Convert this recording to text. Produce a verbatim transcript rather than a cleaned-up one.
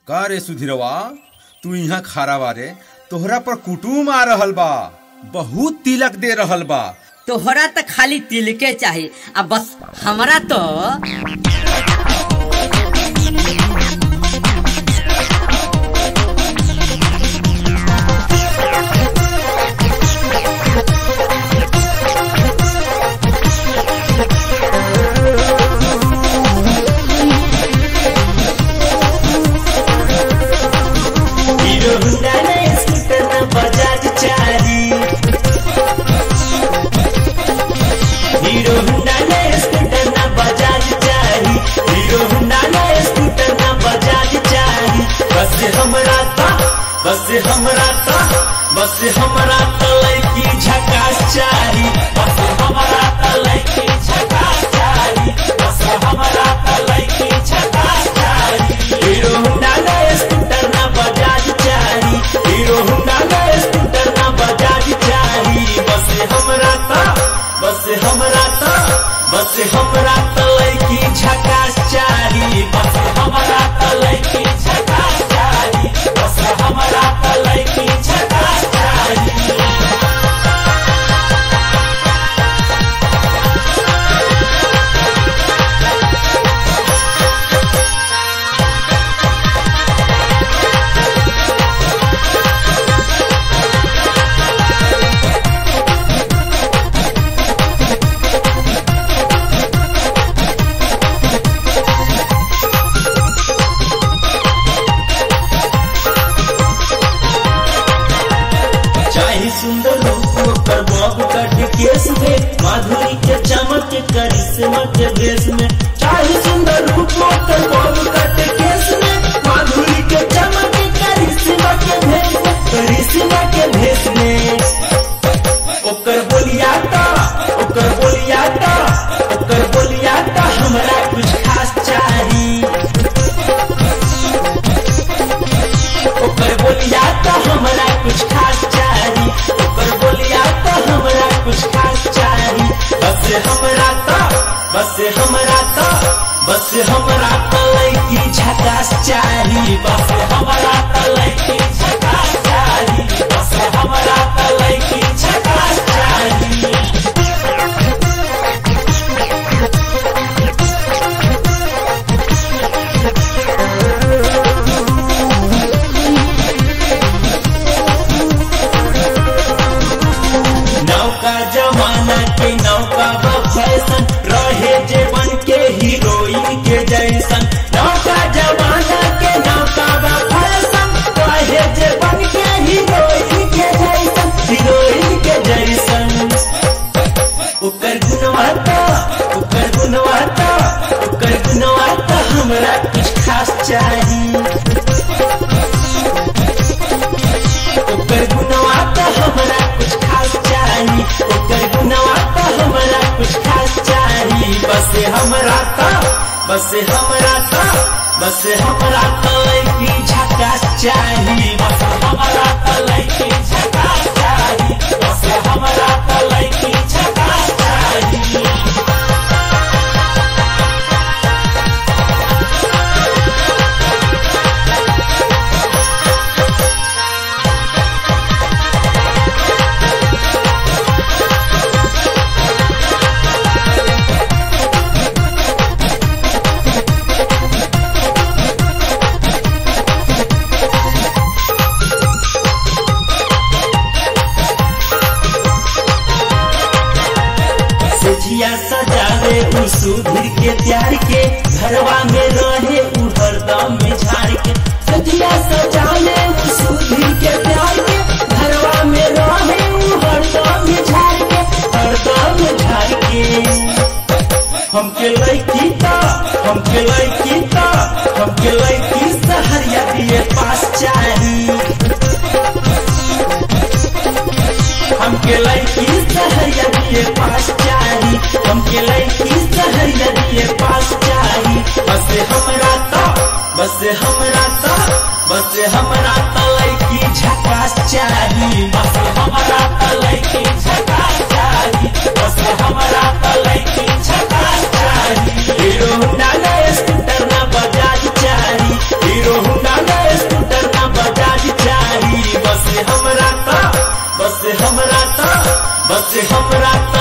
का रे सुधीरवा, तू यहाँ खड़ा बारे, तोहरा पर कुटुम आ रहल बा, बहुत तिलक दे रहल बा। तोहरा तो खाली तिलके चाहिए, अब बस हमरा तो बस हमरा ता बस हमरा ता लड़की झकास चाही, बस हमरा ता लड़की झकास चाही, बस हमरा ता लड़की झकास चाही। हीरो होंडा ना स्कूटर ना बजाज चाही, हीरो होंडा ना स्कूटर ना बजाज चाही। बस हमरा ता बस हमरा ता बस हमरा ता लड़की झकास चाही, बस हमरा ता लड़की झकास चाही, बस हमरा ता लड़की झकास चाही। सुंदर रूप पर बॉब कट केस में, माधुरी के चमक के करिश्मा के भेष में। चाहे सुंदर रूप पर बॉब कट केस में, माधुरी के चमक के करिश्मा के भेष में, करिश्मा के भेष में। ओकर बोलियाता ओकर बोलियाता ओकर बोलियाता हमरा कुछ खास चाही, ओकर बोलियाता हमरा कुछ खास चाही, ओकर बोलियाता हमरा कुछ खास चाही। बस हमरा ता बस हमरा ता बस हमरा ता लड़की झकास चाही, बस हमरा ता लड़की झकास चाही, बस हमरा ता लड़की झकास चाही। जमाना के नौका फैशन रहे जे बन के हीरोइन के जैसन, नौका जमाना के नौका फैशन रहे जे बन के हीरोइन के जैसन, हीरोइन के जैसन। ओकर गुणवत्ता ओकर गुणवत्ता ओकर गुणवत्ता हमरा कुछ खास चाही, ओकर गुणवत्ता हमरा कुछ खास चाही, ओकर गुणवत्ता हमरा कुछ खास चाही। बस हमरा ता बस हमरा ता बस हमरा ता लड़की झकास चाही, बस हमरा ता लड़की झकास चाही, बस हमरा ता लड़की झकास चाही। सजिया सजावे उ सुधीर के प्यार के, घरवा में रहे उ हरदम में झाड़ के। सजिया सजावे उ सुधीर के प्यार के, घरवा में रहे उ हरदम में झाड़ के, हरदम में झाड़ के। हमके लड़की ता हमके लड़की ता हमके लड़की सहरिया दिए पास चाही, हमके लड़की सहरिया दिए पास चाही, हमके लड़की सहरिया दिए पास चाही। बस हमरा ता बस हमरा ता बस हमरा ता लड़की झकास चाही, बस हमरा ता लड़की झकास चाही, बस हमरा ता लड़की झकास चाही। हीरो होंडा ना स्कूटर ना बजाज चाही, हीरो होंडा ना बस हमरा त